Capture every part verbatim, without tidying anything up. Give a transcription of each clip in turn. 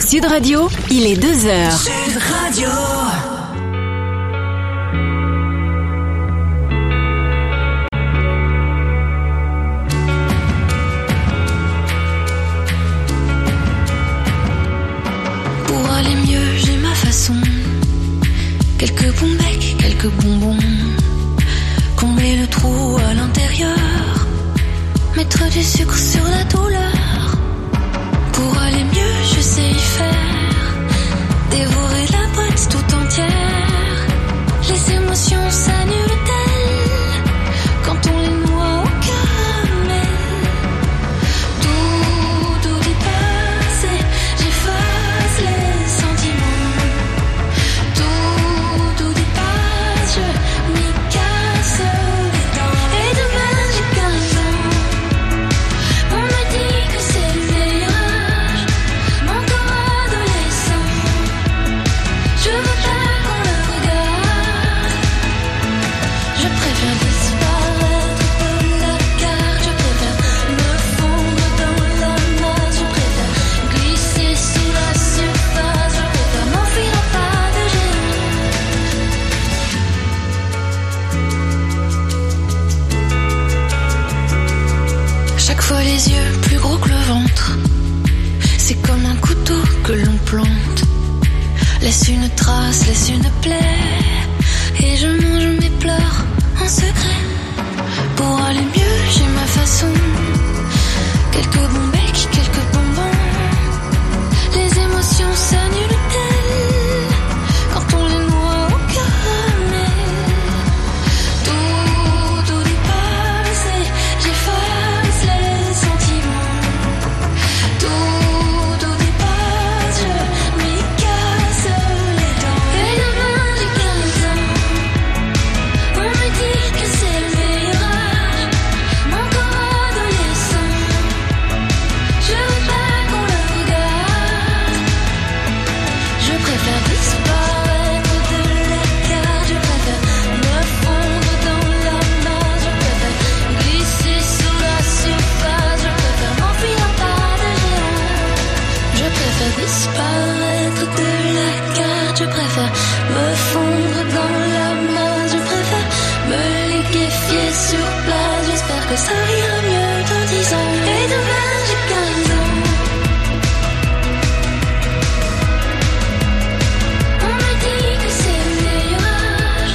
Sud Radio, il est deux heures. Sud Radio. Pour aller mieux, j'ai ma façon. Quelques bons becs, quelques bonbons. Combler le trou à l'intérieur. Mettre du sucre sur la douleur. Pour aller mieux, je sais y faire. Dévorer la boîte tout entière. Les émotions s'annulent-elles quand on les noie au caramel? Tout, tout dépasse et j'efface les sentiments. Tout, tout dépasse, je m'y casse les dents. Et demain j'ai quinze ans. On me dit que c'est le meilleur âge. Mon corps adolescent. Je veux pas qu'on le regarde. Je préfère disparaître de la carte. Je préfère me fondre dans la masse. Je préfère glisser sous la surface. Je préfère m'enfuir à pas de géant. Chaque fois les yeux plus gros que le ventre. C'est comme un couteau que l'on plante. Laisse une trace, laisse une plaie. Et je mange mes pleurs en secret. Pour aller mieux, j'ai ma façon. Quelques bons becs, quelques bonbons. Les émotions s'annulent-elles quand on les noie au caramel? Tout, tout dépasse et j'efface les sentiments. Tout, tout dépasse, je m'y casse les dents. Et demain j'ai quinze ans. On me dit que c'est le meilleur âge. Mon corps adolescent. Je veux pas qu'on le regarde. Je préfère disparaître de la carte. Je préfère me fondre dans la masse. Je préfère glisser sous la surface. Je préfère m'enfuir à pas de géant. Je préfère disparaître de la carte. Je préfère me fondre dans la masse. Je préfère me liquéfier sur place. J'espère que ça ira mieux dans dix ans. Et demain j'ai quinze ans. On me dit que c'est le meilleur âge.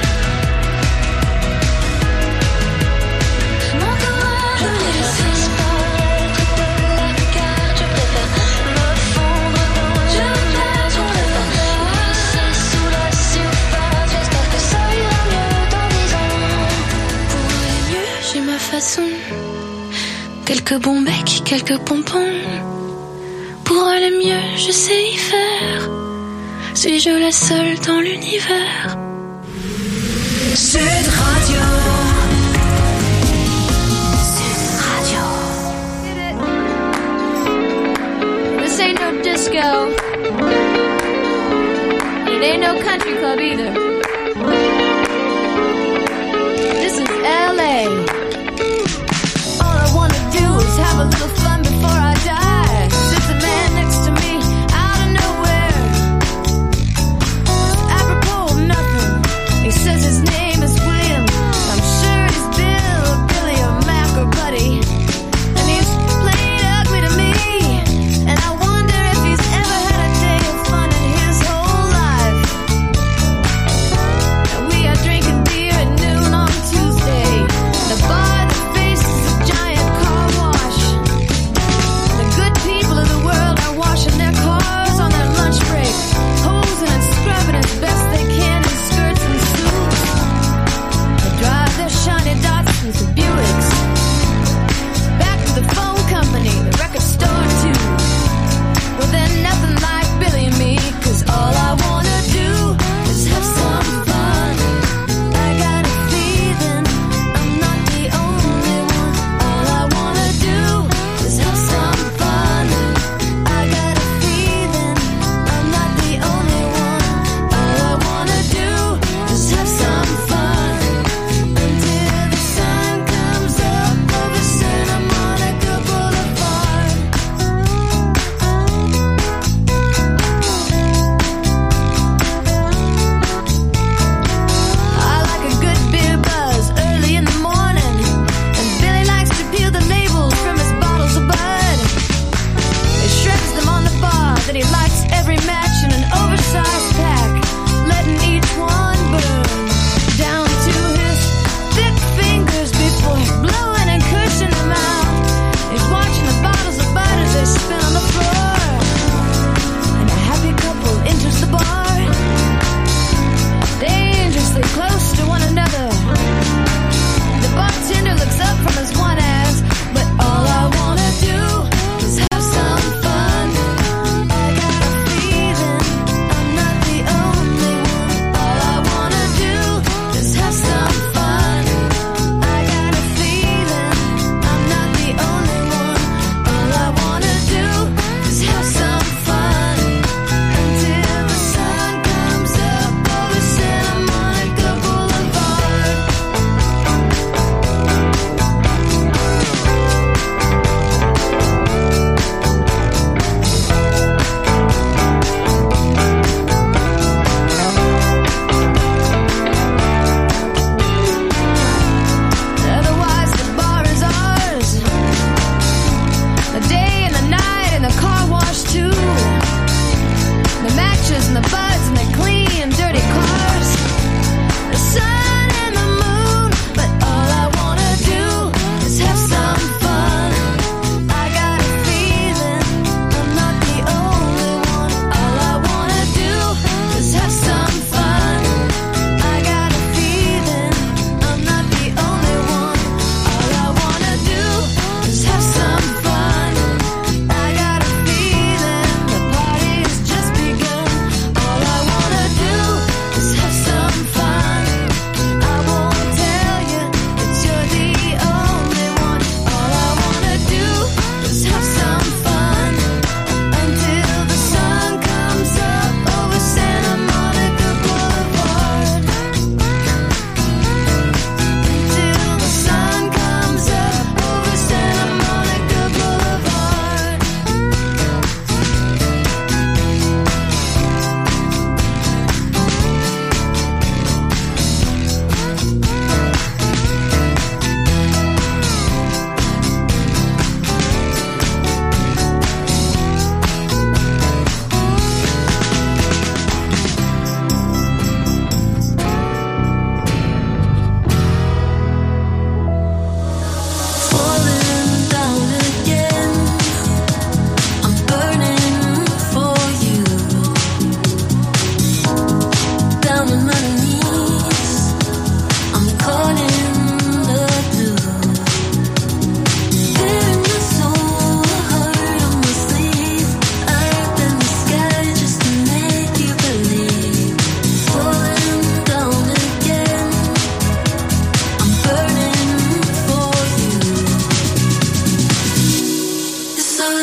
Mon corps, je préfère disparaître de la carte. Je préfère me fondre dans la masse. Je préfère glisser sous la surface. J'espère que ça ira mieux dans dix ans. Pour aller mieux, j'ai ma façon. Quelques bons becs, quelques pompons. Pour aller mieux, je sais y faire. Suis-je la seule dans l'univers? Sud Radio. This ain't no disco. It ain't no country club either. This is L A. All I wanna do is have a little fun before I die. Sits a man next to me out of nowhere. Apropos of nothing. He says his name is William. I'm sure he's Bill or Billy or Mac or Buddy. And he's played ugly to me. And I wonder if he's ever had a day of fun in his whole life.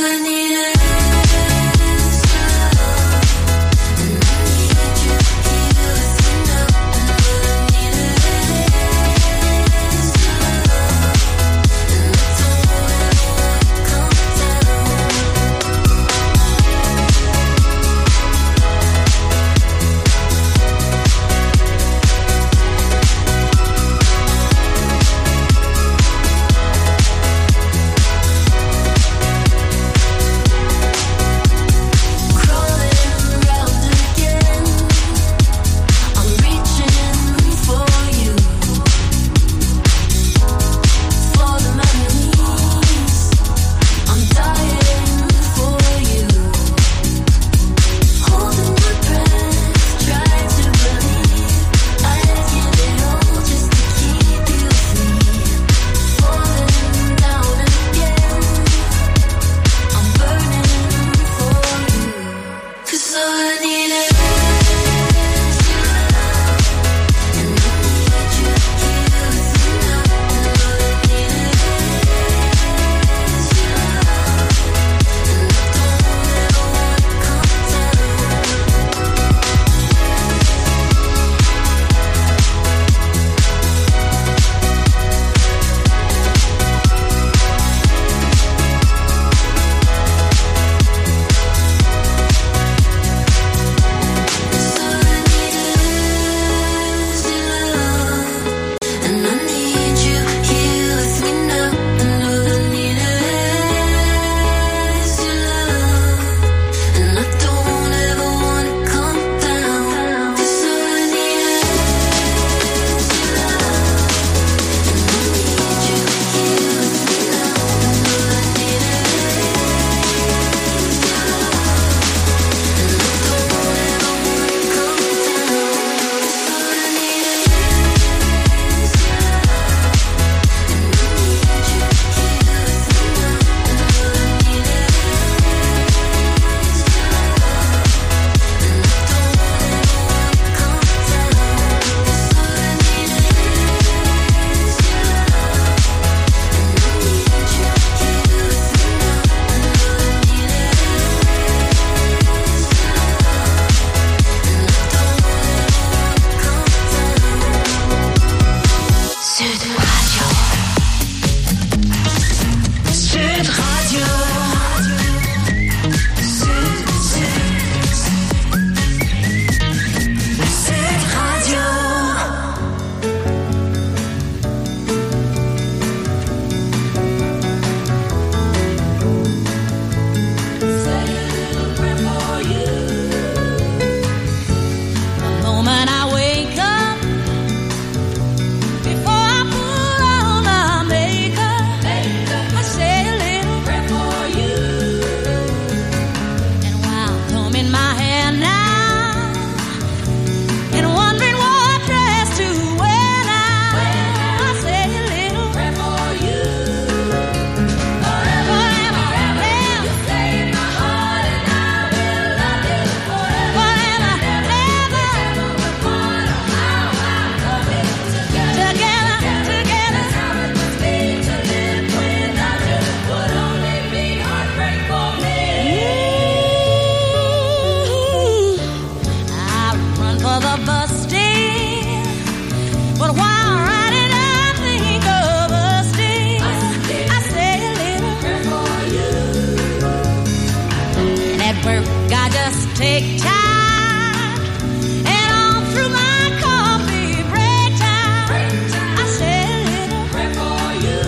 take time, and all through my coffee break time, I say a little prayer for you.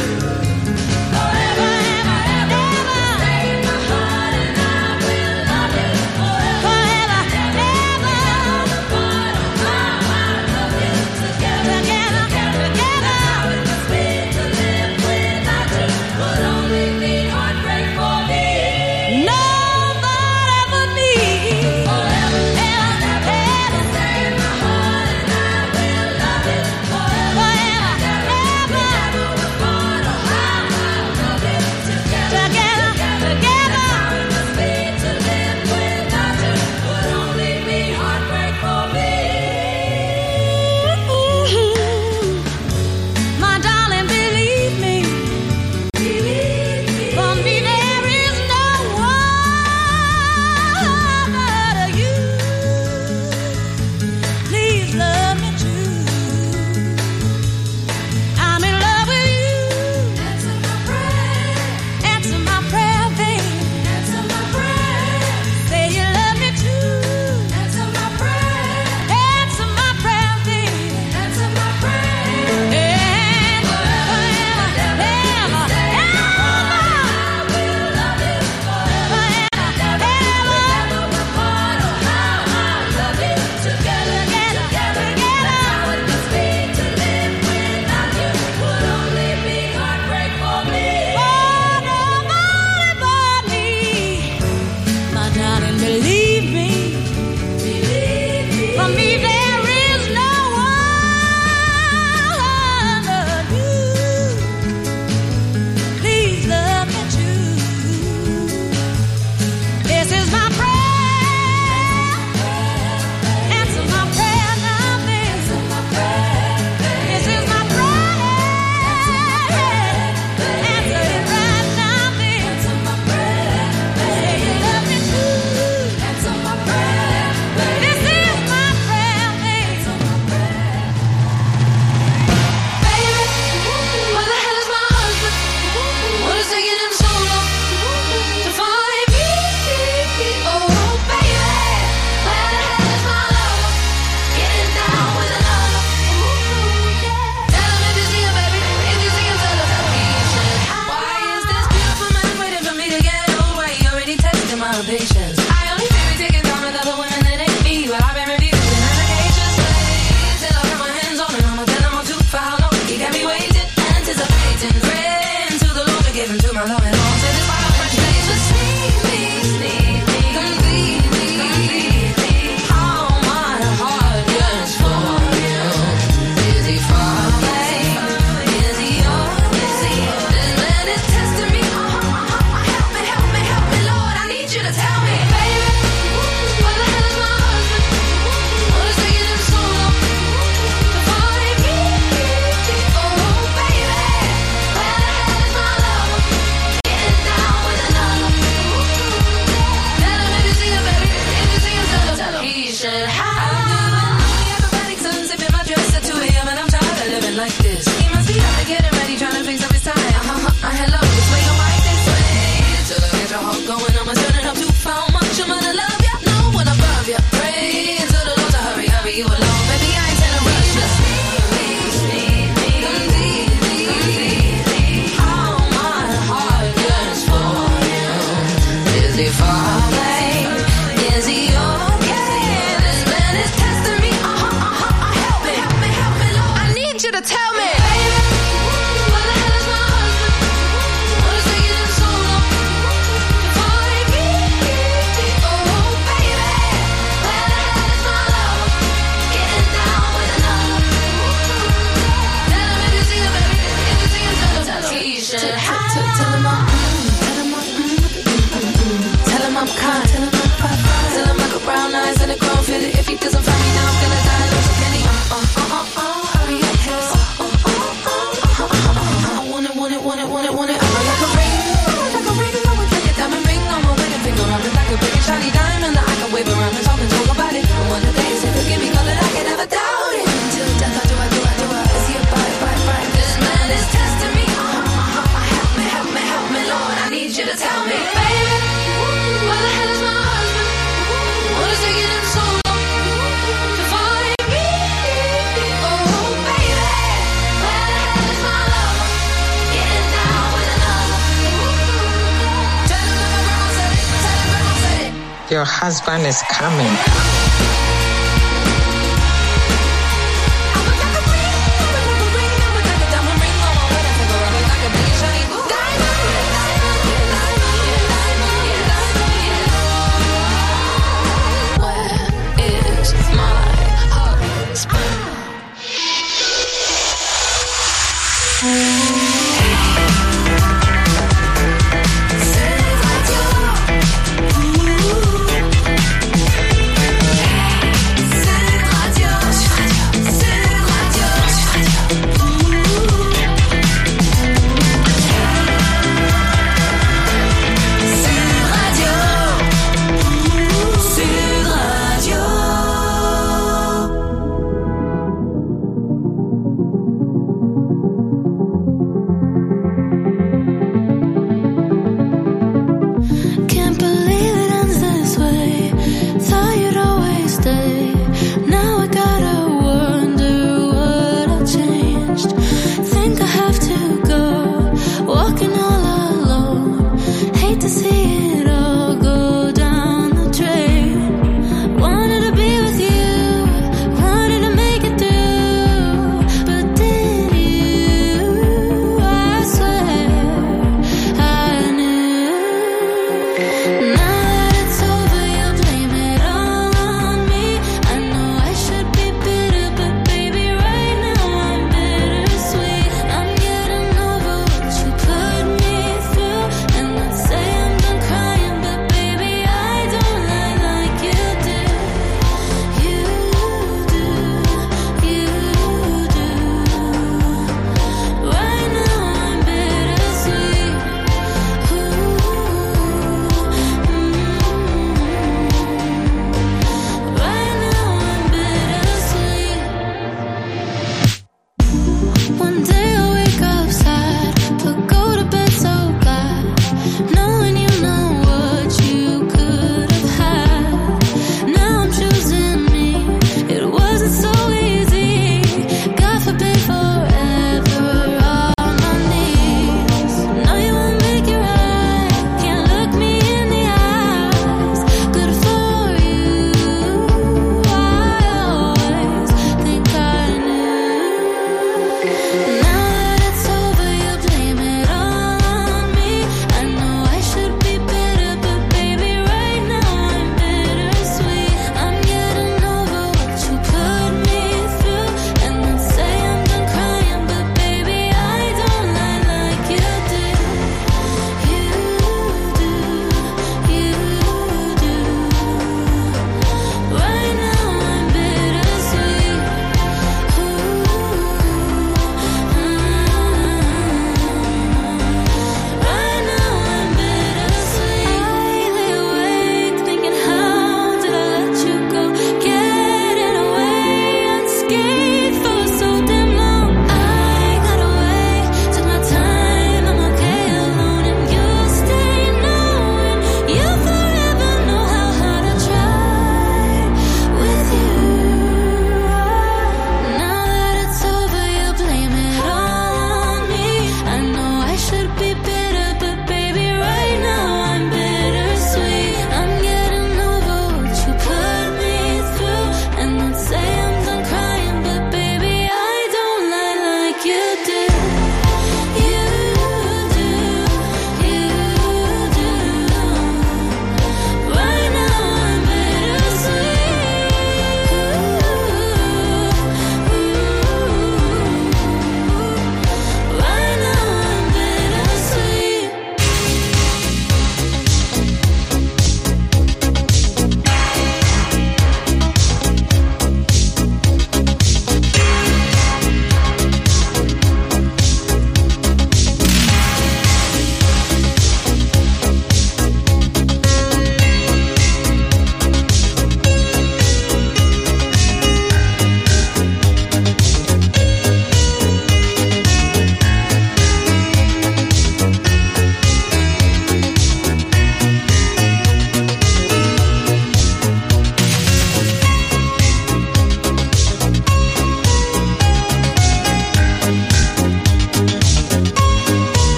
Forever, ever, ever, stay in my heart, and I will love you forever, ever, ever. Part of my heart, love you together, together, together. How it must be to live without you would only be heartbreak for me. Nobody but me. my patience. I only be taking time with other women that ain't me, but I've been refusing medications. Wait till I put my hands on it, I'ma tell him I'm too far long. He got me waiting, anticipating, praying to the Lord to give him to my love and all. To this wild French place, just sneak me, sneak me, complete me. All my heart yearns for you. Is he far away? Is he yours? Is he yours? This man is testing me. Uh, uh, uh, help me, help me, help me, Lord. I need you to tell me, baby, where the hell is my husband? What is taking him so long to find me? Oh, baby, where the hell is my lover? Getting down with another. Tell him if you see him, baby, if you see him, tell him, tell him he should have. The acrobatic sun sipping my dress at two a.m. and I'm tired of living like this. He must be up to getting ready, trying to fix up his tie. Uh, uh, uh, hello, this way, don't like this way. Till I get your heart going, I'ma turn it up too far. Much I'm gonna love ya, no one above ya. Pray to the Lord to hurry, hurry you along. Baby, I ain't telling rush ya. Please, please, please, please. All my heart yearns for you. Is he far away? Is he okay? This man is testing me. Uh, uh, uh, uh, help me, help me, help me, Lord. I need you to tell me, baby, where the hell is my husband? What is taking him so long to find me? Oh, baby, where the hell is my lover? Getting down with another. Tell him if you see him, baby, if you see him, tell him, tell him he should have. Tell him I'm, tell him I'm, tell him I'm kind, tell him I'm fine, tell him I got brown eyes and a grown fitted. If he doesn't find me now, I'm gonna die. Lose a penny. Uh, uh, uh, uh, uh, hurry up, yes. Uh, uh, uh, uh, uh, uh, uh, uh, I want it, want it, want it, want it, want it. I'm like a ring, like a ring, I would like a diamond ring on my wedding finger. I'm like a big shiny diamond that I can wave around and talk and talk about it. And one of the days, if you give me color, I can never doubt it. Until death, I do, I do, I do, I is he a bite, bite, bite? This man is testing me. Uh, uh, uh, uh, help me, help me, help me, Lord. I need you to tell me, baby, where the hell is my husband? What is taking him so long to find me? Oh, baby, where the hell is my lover? Getting down with another. Tell him that my grandma said it. Tell him grandma said it. Your husband is coming. I would like a ring, I would like a ring, I would like a diamond ring on my wedding finger. I would like a big shiny diamond, diamond, diamond, diamond, diamond. Where is my husband? C'est radio.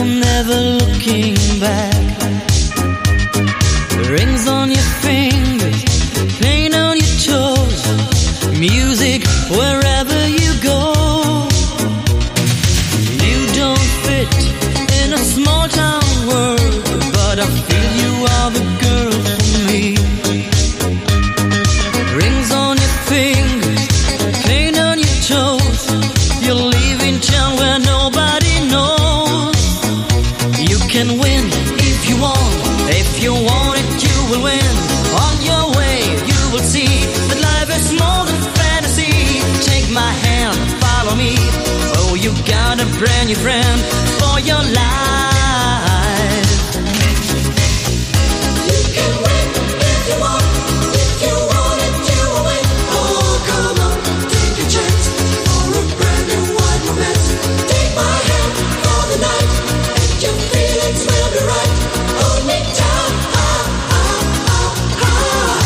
never looking back. Rings on your fingers, paint on your toes, music wherever you go. You don't fit in a small town world, but I feel you are the girl for me. Rings on your fingers, paint on your toes, you're leaving town where nobody knows. You can win if you want, if you want it you will win. On your way you will see that life is more than fantasy. Take my hand, follow me. Oh, you got a brand new friend for your life. You can win if you want, if you want it you will win. Oh, come on, take a chance for a brand new wide romance. Take my hand for the night, and your feelings will be right. Hold me tight, ah, ah, ah, ah.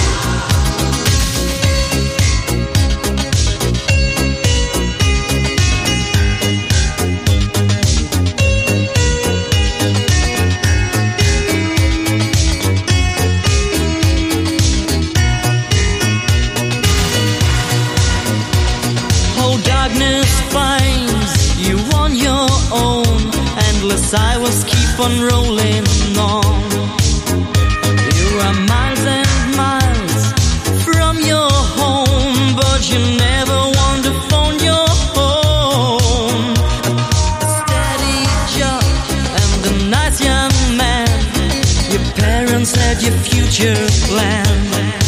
Oh, darkness finds you on your own. Endless highways keep on rolling on. You are miles and miles from your home, but you never want to phone your home. A steady job and a nice young man. Your parents had your future planned.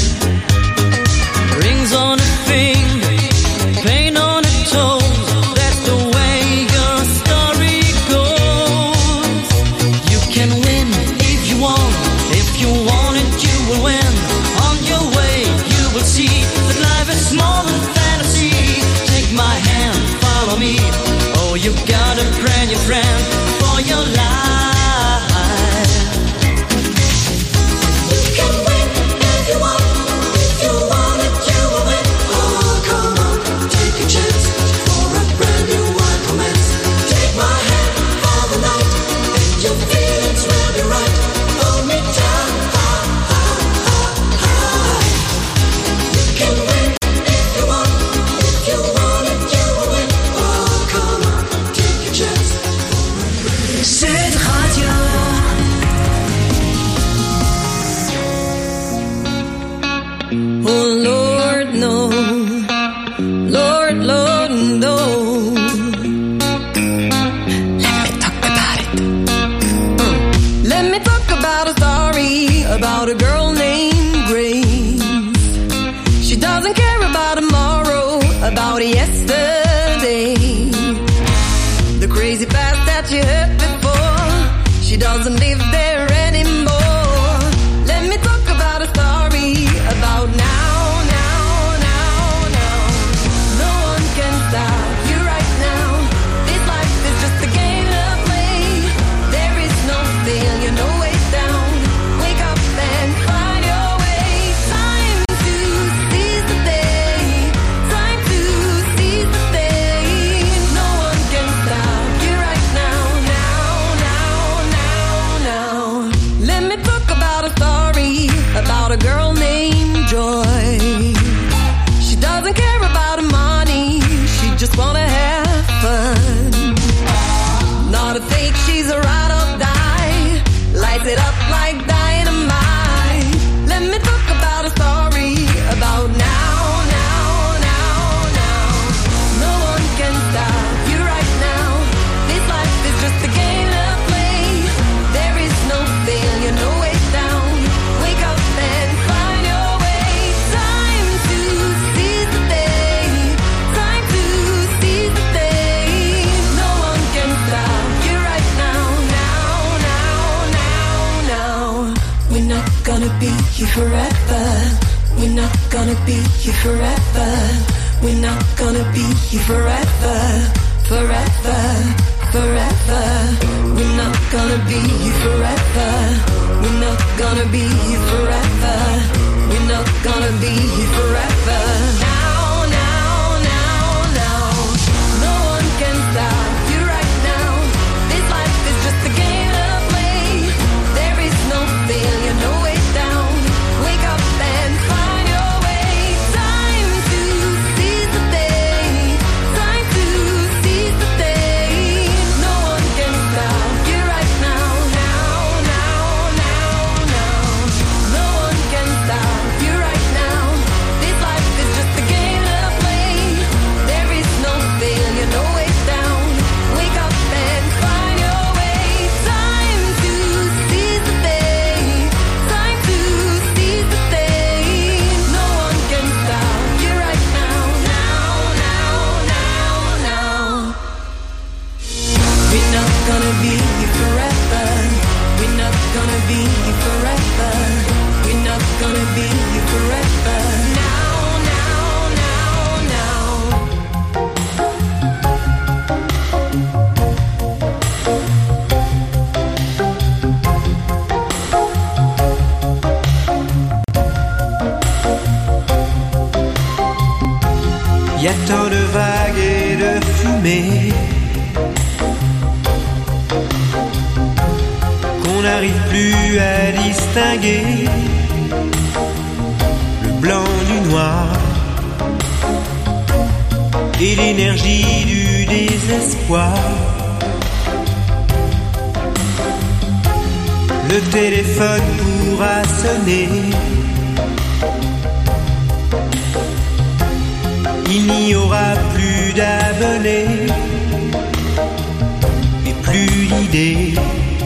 Rings on a finger, paint on a toe. That's the way your story goes. You can win if you want, if you want it you will win. On your way you will see that life is more than fantasy. Take my hand, follow me. Oh, you got a brand new friend for your life. You can win if you want, if you want it you will win. Oh, come on, take a chance for a brand new wide romance. Take my hand for the night, and your feelings will be right. Hold me tight, ah, ah, ah, ah. You can win if you want, if you want it you will win. Oh, come on, take a chance for a brand new Sud Radio. Oh Lord, no. Lord, Lord, no. Let me talk about it. Mm. Let me talk about a story about a girl named Grace. She doesn't care about tomorrow, about yesterday. The crazy past that you heard before, she doesn't live there anymore. Let me talk about a story about now, now, now, now. No one can stop you right now. This life is just a game to play. There is no failure, no way down. Wake up and find your way. Time to seize the day. Time to seize the day. No one can stop you right now, now, now, now, now. Let me talk about a story about a girl named Joy. She doesn't care about her money, she just wanna have fun. Not a fake, she's a ride or die. Lights it up like dynamite. Let me talk about a story about now, now, now, now. No one can stop you right now. This life is just a game to play. There is no failure, no way down. Wake up and find your way. Time to seize the day. Time to seize the day. No one can stop you right now, now, now, now, now. We're not gonna be here forever. We're not gonna be here forever. We're not gonna be here forever, forever, forever. We're not gonna be here forever. We're not gonna be here forever. We're not gonna be here forever. Now, now, now, now. No one can stop you right now. This life is just a game. Y a tant de vagues et de fumée qu'on n'arrive plus à distinguer le blanc du noir et l'énergie du désespoir. Le téléphone pourra sonner, il n'y aura plus d'abonnés et plus l'idée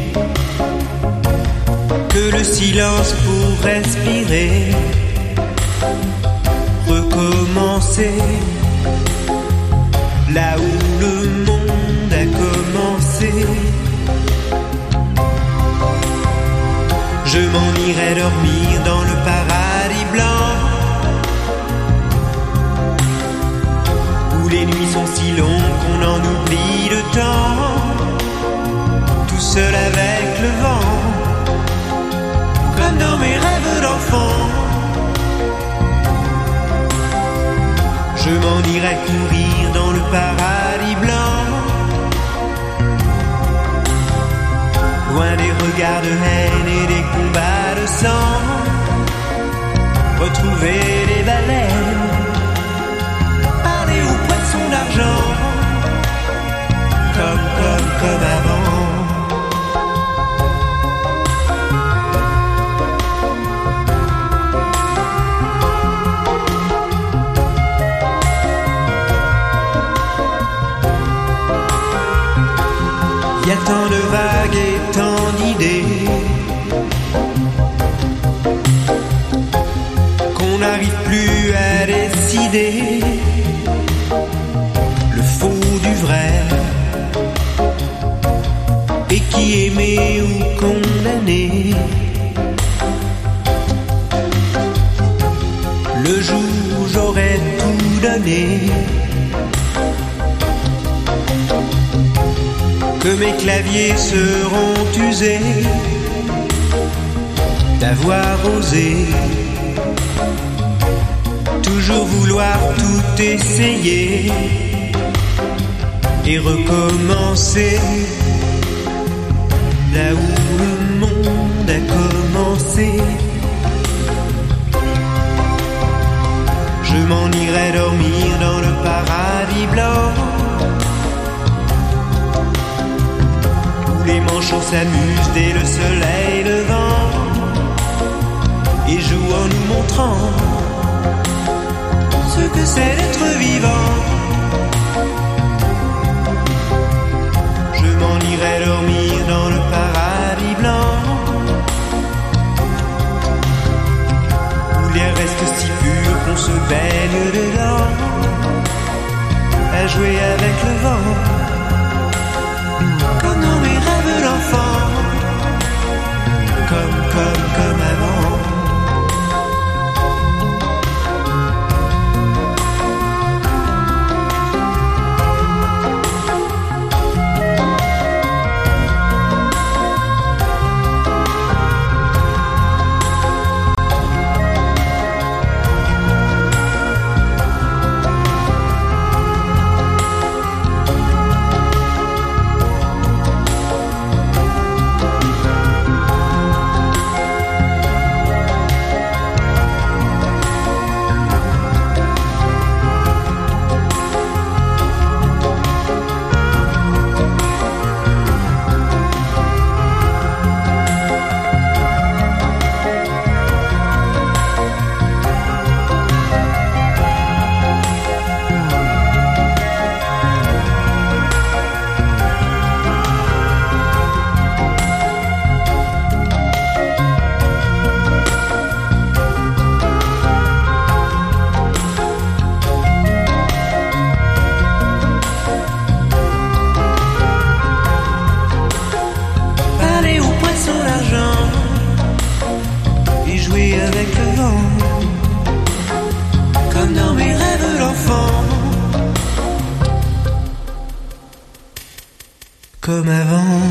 que le silence pour respirer, recommencer là où le monde a commencé. Je m'en irai dormir dans le paradis blanc où les nuits sont si longues qu'on en oublie le temps, tout seul avec le vent, comme dans mes rêves d'enfant. Je m'en irai courir dans le paradis blanc, loin des regards de haine et des combats de sang, retrouver les baleines, parler aux poissons d'argent, comme, comme, comme avant. Y a tant de vagues et tant d'idées qu'on n'arrive plus à décider le faux du vrai et qui aimé ou condamné. Le jour où j'aurais tout donné, que mes claviers seront usés d'avoir osé toujours vouloir tout essayer et recommencer là où le monde a commencé. Je m'en irai dormir dans le paradis blanc où les manchots s'amusent dès le soleil levant et jouent en nous montrant ce que c'est d'être vivant. Je m'en irai dormir dans le paradis blanc où l'air reste si pur qu'on se baigne dedans, à jouer avec le vent comme dans mes rêves d'enfant, comme, comme, comme avant. Comme avant.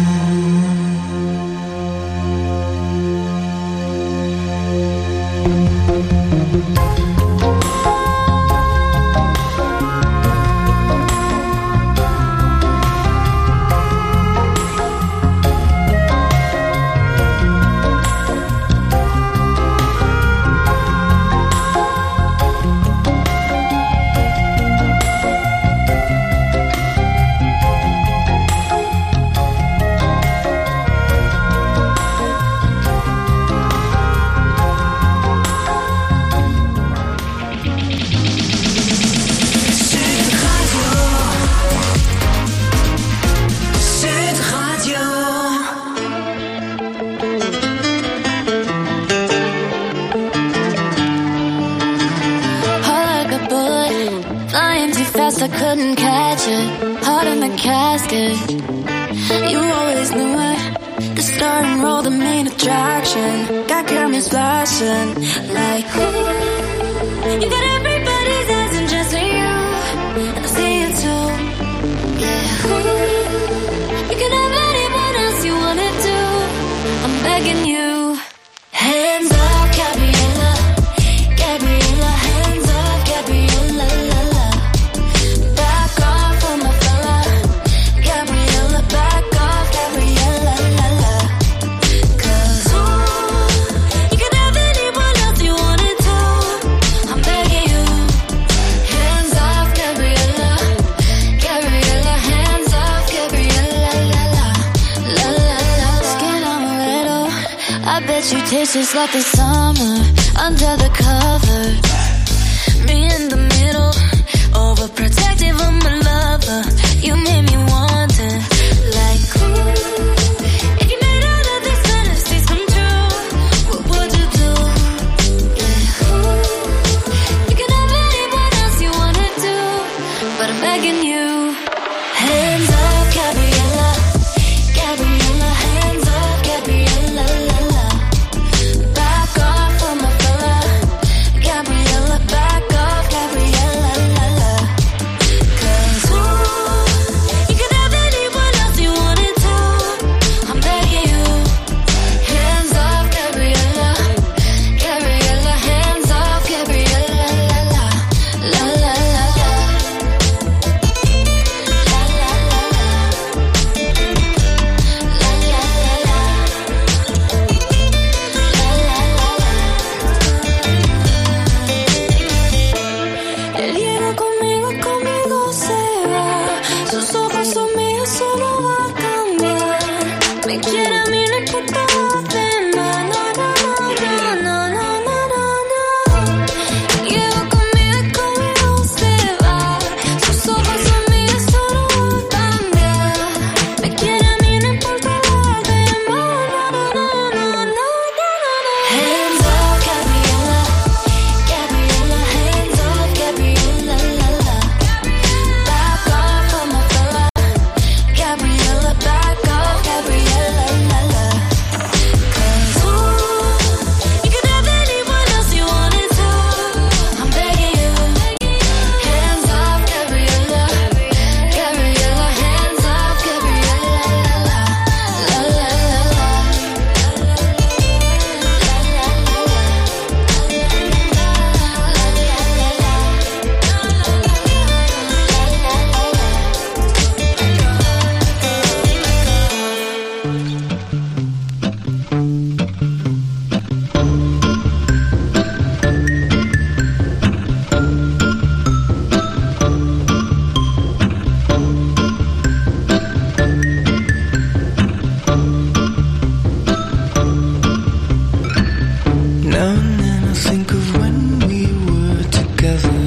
I couldn't catch it. Heart in the casket. You always knew it. The start and roll, the main attraction. Got cameras flashing like ooh. You got everybody's eyes and just for you. And I see it too. Yeah. Ooh. You can have anyone else you wanna do. I'm begging you. Hands up, Gabriella. Gabriella, hands up, Gabriella, la la. Back off on my fella. Gabriella, back off, Gabriella, la la. Cause ooh, you can have anyone else you wanted to. I'm begging you. Hands off, Gabriella. Gabriella, hands off, Gabriella, la la. La la la. Skin on a little. I bet you taste just like the summer under the covers. Me in the middle, overprotective of my lover. You made me wonder, like ooh, if you made all of these fantasies come true, what would you do? Yeah, ooh, you can have anyone else you wanna do, but I'm begging you. Hands up, Gabriella. Gabriella, hands up, Gabriella, la la. Back off on my fella. Gabriella, back off, Gabriella, la la. Cause ooh, you can have anyone else you wanted to. I'm begging you. Hands off, Gabriella. Gabriella, hands off, Gabriella, la la. La la la la. La la la la. La la la la. Él llega conmigo, conmigo se va. Sus ojos son míos, solo va a cambiar. Me quiere a mí, no importa lo demás. No, no, no, no, no, no, no, no. Llega conmigo, conmigo se va. Sus ojos son míos, solo va a cambiar. Me quiere a mí, no importa lo demás. No, no, no, no, no, no, no. Hands up, Gabriella. Gabriella, hands up, Gabriella, la la. Back off on my fella. Gabriella, back off, Gabriella, la la. Cause ooh, you can have anyone else you wanted to. I'm begging you. Hands off, Gabriella. Gabriella, hands off, Gabriella, la la. La la la la. Now and then I think of when we were together.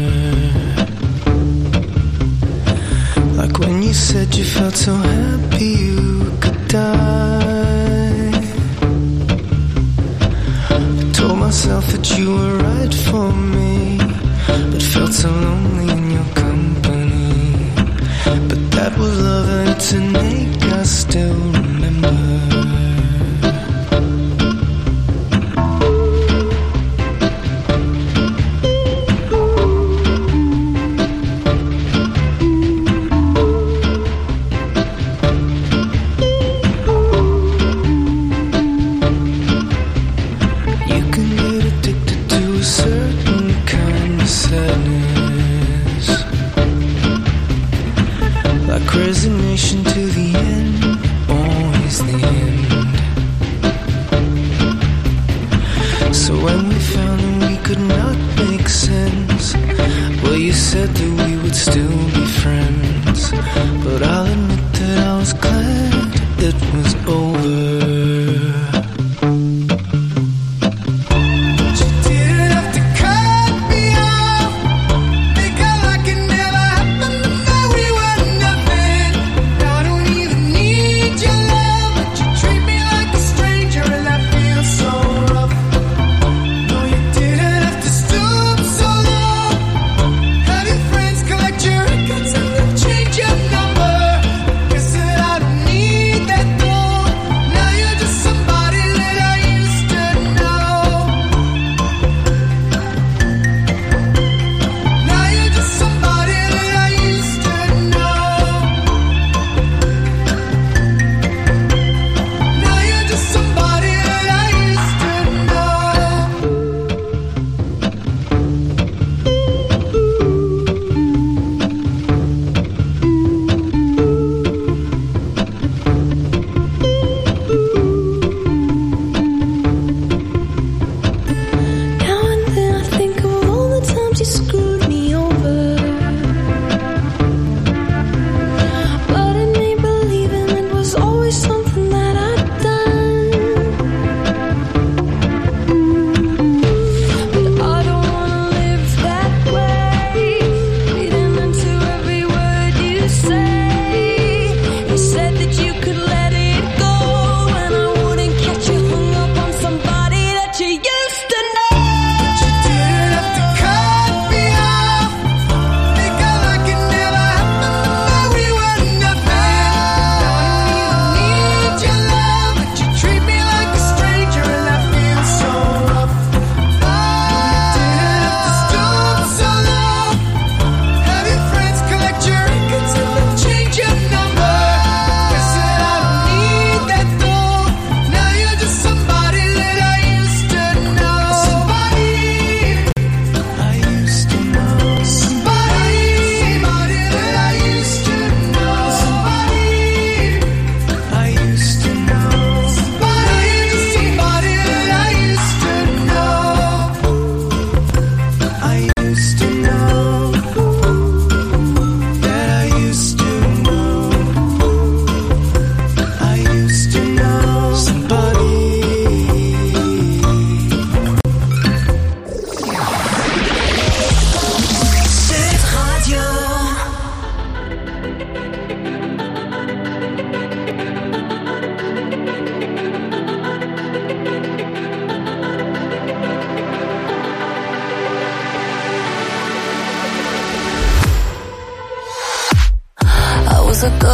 Like when you said you felt so happy you could die. I told myself that you were right for me, but felt so lonely in your company. But that was love and it's an ache I still remember. You can get addicted to a certain kind of sadness, like resignation to the end, always the end. So when we found that we could not make sense, well, you said that we would still be friends. But I'll admit that I was glad it was over. Your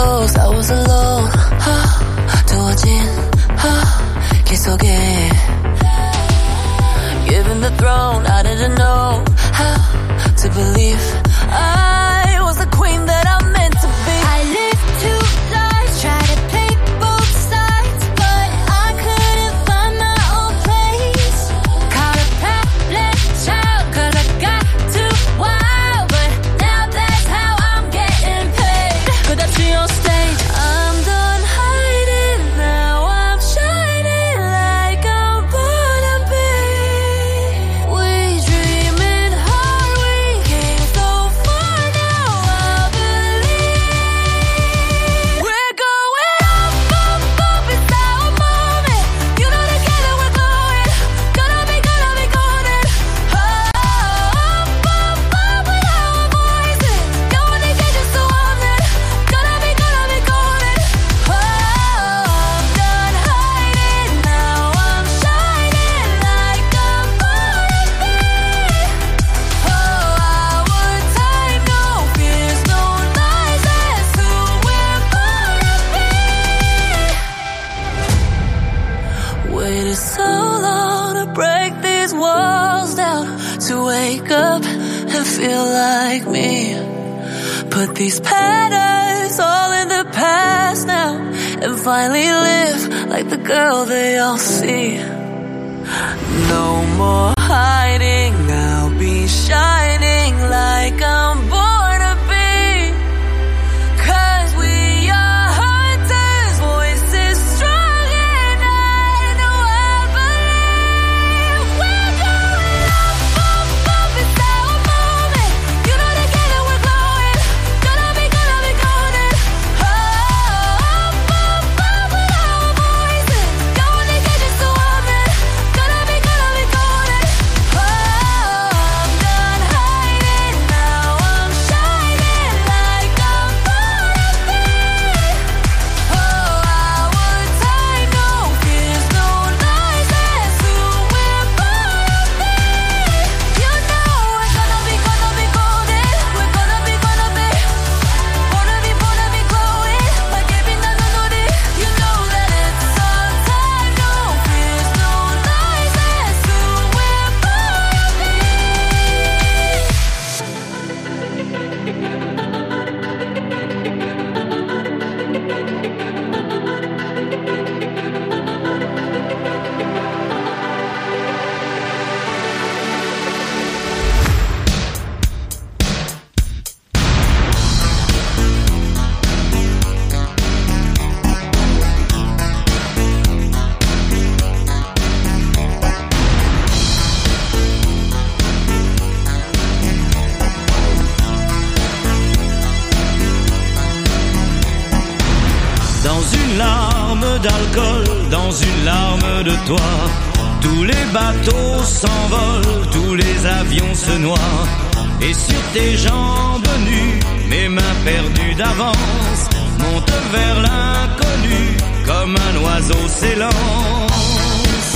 close, I was alone. 두어진 길 속에 given the throne, I didn't know how to believe I was the queen that I'm meant to be. I lived two lives, tried to play both sides, but I couldn't find my own place. Caught a path-less child, cause I got too wild, but now that's how I'm getting paid. Could I see on stage? I'm done hiding, now I'm shining like I'm born to be. We dreaming hard, we came so far, now I believe. We're going up, up, up, it's our moment. You know together we're glowing, gonna be, gonna be golden. Oh, up, up, up with our voices, going to get just so I'm it. Gonna be, gonna be golden. Oh, I'm done hiding, now I'm shining like I'm born to be. Oh, our time, no fears, no lies, that's who we're born to be. Waited so long to break these walls down, to wake up and feel like me. Put these patterns all in the past now, and finally live like the girl they all see. No more hiding, now be shining like I'm born to be. Cause we are hunters, voices strong, and I know I believe. We're going up, up, up, it's our moment. You know together we're glowing, gonna be, gonna be golden. Oh, up, up, up with our voices, going to get just so I'm it. Gonna be, gonna be golden. Oh, I'm done hiding, now I'm shining like I'm born to be. Oh, our time, no fears, no lies, that's who we're born to be. You know we're gonna be, gonna be golden. We're gonna be, gonna be, born to be, born to be glowing like every night on the day. You know that it's our time, no fears, no lies, that's who we're born to be. Dans une larme d'alcool, dans une larme de toi, tous les bateaux s'envolent, tous les avions se noient. Et sur tes jambes nues, mes mains perdues d'avance montent vers l'inconnu comme un oiseau s'élance.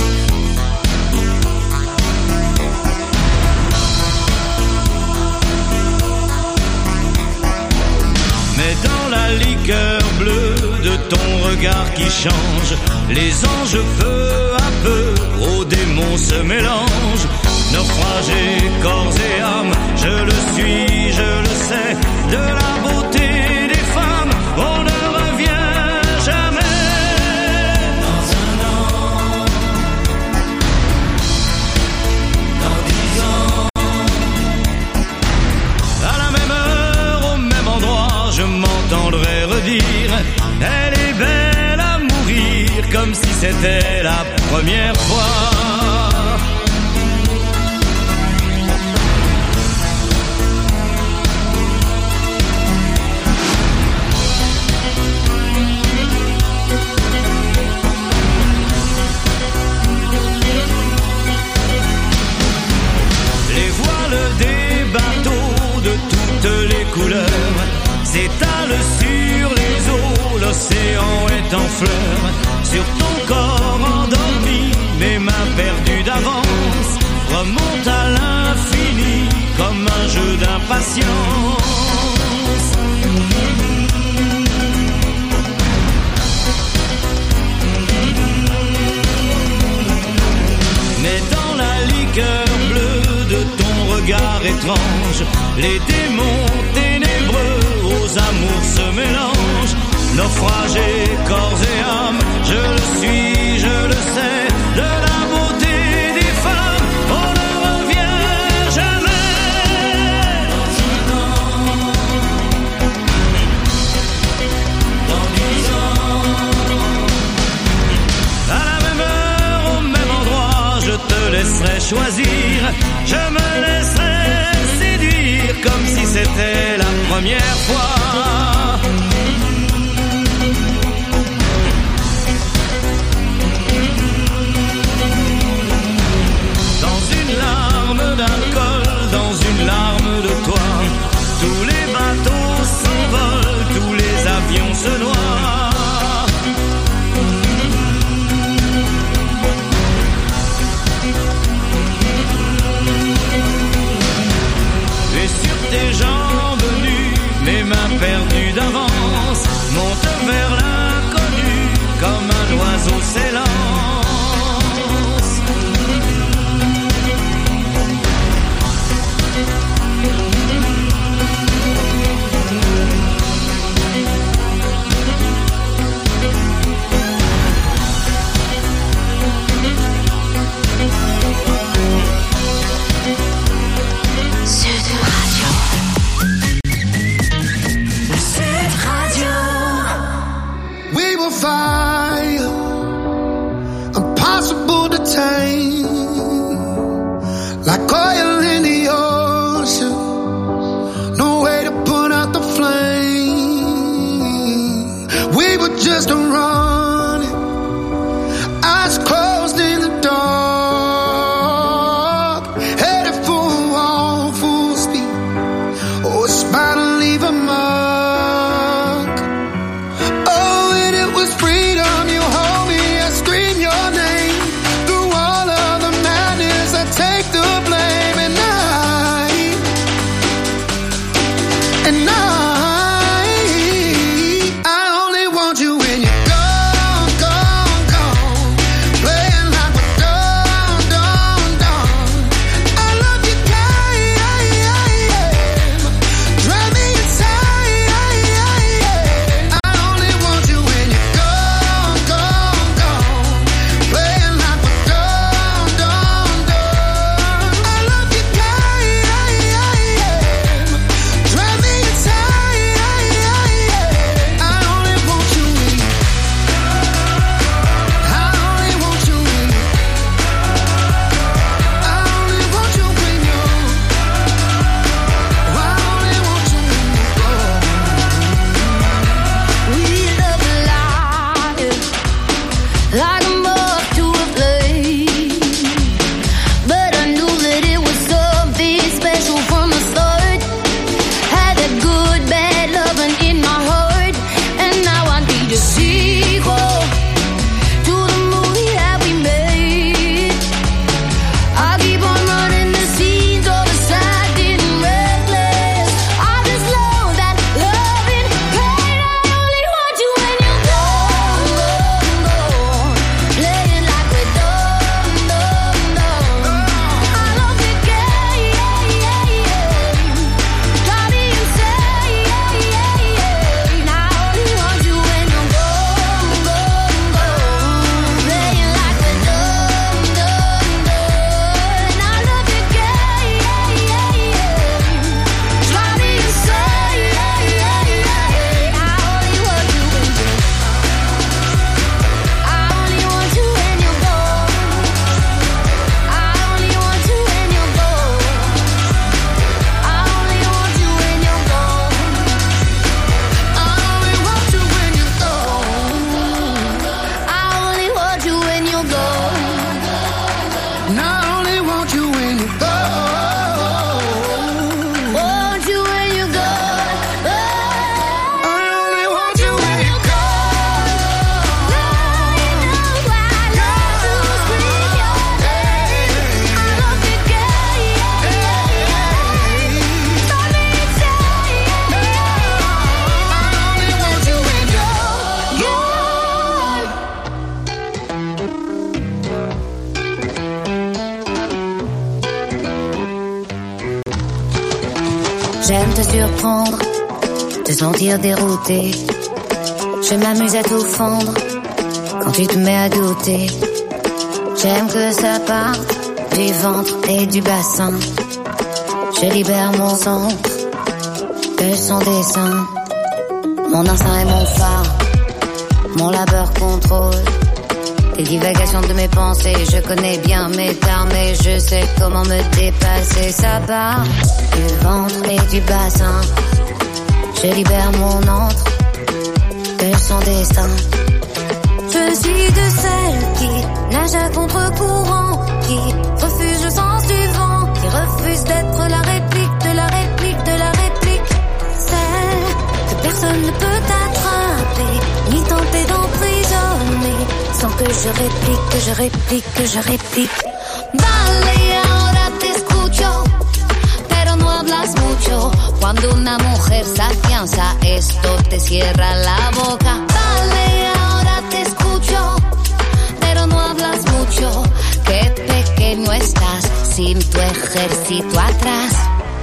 Mais dans la liqueur bleue de ton regard qui change, les anges peu à peu aux démons se mélangent. Naufragé corps et âme, je le suis, je le sais, de la beauté des femmes, on ne revient jamais. Dans un an, dans dix ans, à la même heure, au même endroit, je m'entendrai redire, elle est belle à mourir, comme si c'était la première fois. Les voiles des bateaux de toutes les couleurs s'étalent sur les eaux, l'océan est en fleurs. Sur ton corps endormi, mes mains perdues d'avance remontent à l'infini comme un jeu d'impatience. regard étrange. Les démons ténébreux aux amours se mélangent. Naufragé corps et âme, je le suis, je le sais. De la beauté des femmes, on ne revient jamais. Dans dix ans, à la même heure, au même endroit, je te laisserai choisir. Je me laisserai séduire comme si c'était la première fois. D'alcool dans une larme de toi. Tous les bateaux s'envolent, tous les avions se noient. Et sur tes jambes nues, mes mains perdues d'avance montent vers l'inconnu comme un oiseau s'élance. Fire, impossible to tame, like oil in the ocean, no way to put out the flame. We were just running, eyes closed in the dark, headed for a wall, full speed. Oh, it's about to leave a mark. Take the blame, and I J'aime te surprendre, te sentir dérouté. Je m'amuse à tout fondre quand tu te mets à douter. J'aime que ça parte du ventre et du bassin. Je libère mon centre, que son dessin. Mon instinct est mon phare, mon labeur contrôle les divagations de mes pensées. Je connais bien mes tares, mais je sais comment me dépasser. Ça part du ventre et du bassin. Je libère mon antre, que son destin. Je suis de celles qui nagent à contre-courant, qui refuse le sens du vent, qui refuse d'être la réplique de la réplique de la réplique. Celle que personne ne peut attraper, ni tenter d'emprisonner, sans que je réplique, que je réplique, que je réplique. Dale, ahora te escucho, pero no hablas mucho. Cuando una mujer se afianza, esto te cierra la boca. Dale, ahora te escucho, pero no hablas mucho. Qué pequeño estás sin tu ejército atrás.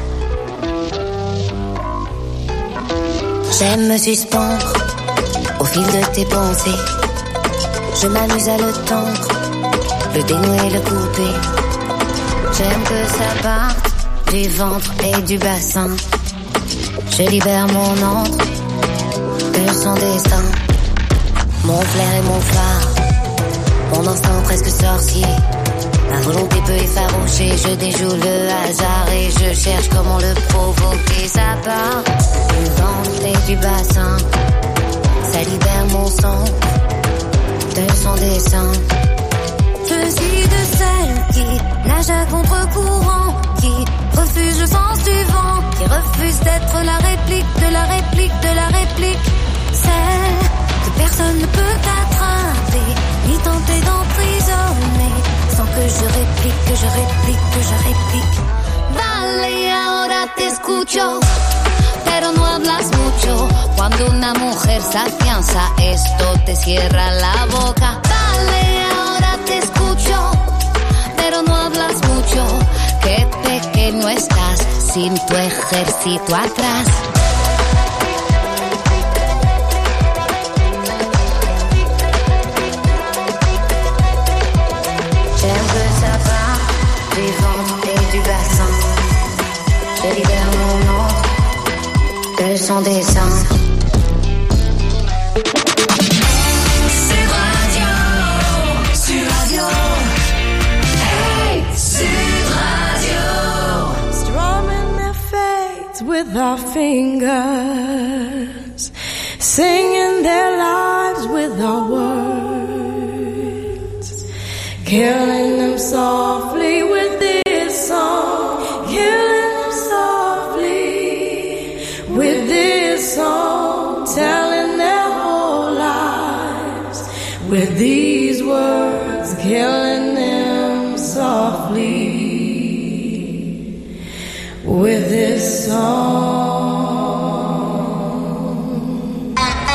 J'aime me suspendre au fil de tes pensées. Je m'amuse à le tendre, le dénouer, le couper. J'aime que ça parte du ventre et du bassin. Je libère mon antre, que son destin. Mon flair et mon phare, mon instinct presque sorcier. Ma volonté peut effaroucher, je déjoue le hasard et je cherche comment le provoquer. Ça part du ventre et du bassin, ça libère mon sang, de son dessin. Je suis de celles qui nagent à contre-courant, qui refuse le sens du vent, qui refuse d'être la réplique de la réplique de la réplique. Celle que personne ne peut attraper, ni tenter d'emprisonner, sans que je réplique, que je réplique, que je réplique. Dale, ahora te escucho, pero no hablas mucho. Cuando una mujer se afianza, esto te cierra la boca. Dale, ahora te escucho, pero no hablas mucho. Qué pequeño estás sin tu ejército atrás. J'aime que ça part du ventre et du bassin. Je libère mon antre, que son dessin. Sud Radio, Sud Radio, hey, Sud Radio. Strumming their fates with our fingers, singing their lives with our words, killing them softly with this song, killing them softly with this song, telling their whole lives with these words, killing them softly with this song.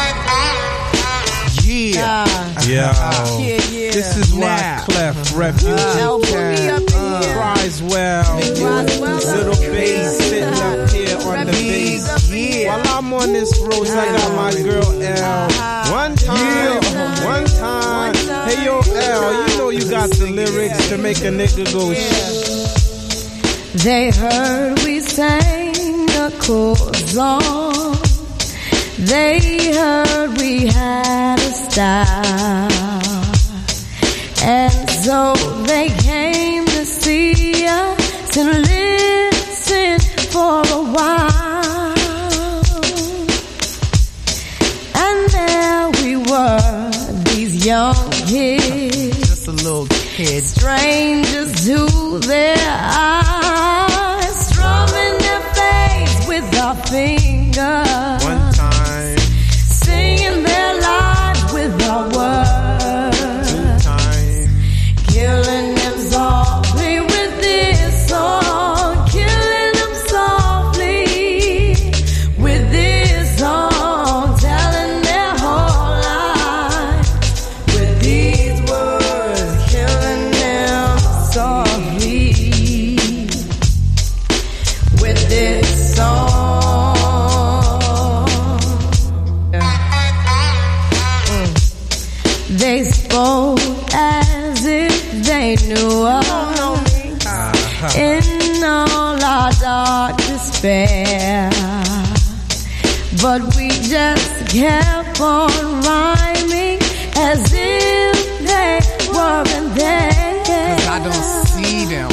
Yeah. Yeah. Yeah, yeah. This is why Now. Clef Refugee Uh, put me up in uh, here. cries well. Little bass sitting up here on the bass. Yeah. While I'm on this road, I got my girl L. One time, one time. Hey yo, L, you know you got the lyrics to make a nigga go shh. They heard we sang a cool song. They heard we had a style. And so they came to see us and listen for a while. And there we were, these young kids, Just a little kid. strangers to their eyes, strumming their face with our fingers, One time, singing their lives with our words, two time. killing them softly with this song, killing them softly with this song, telling their whole life with these words, killing them softly. in all our dark despair. But we just kept on rhyming as if they weren't there. 'Cause I don't see them.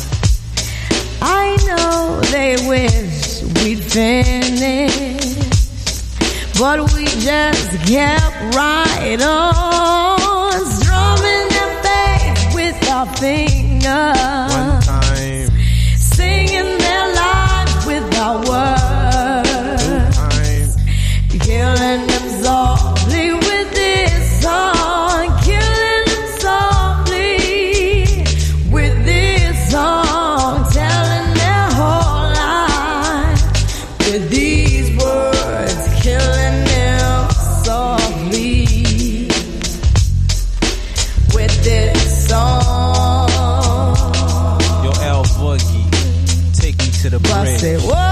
I know they wish we'd finished, but we just kept right on, strumming their face with our fingers. One time. Singing their lives with our words. Two times. Killing them softly with this song. Killing them softly with this song. Telling their whole life with these words. Killing them softly with this song. Yo, L Boogie, take me to the But bridge. say, whoa.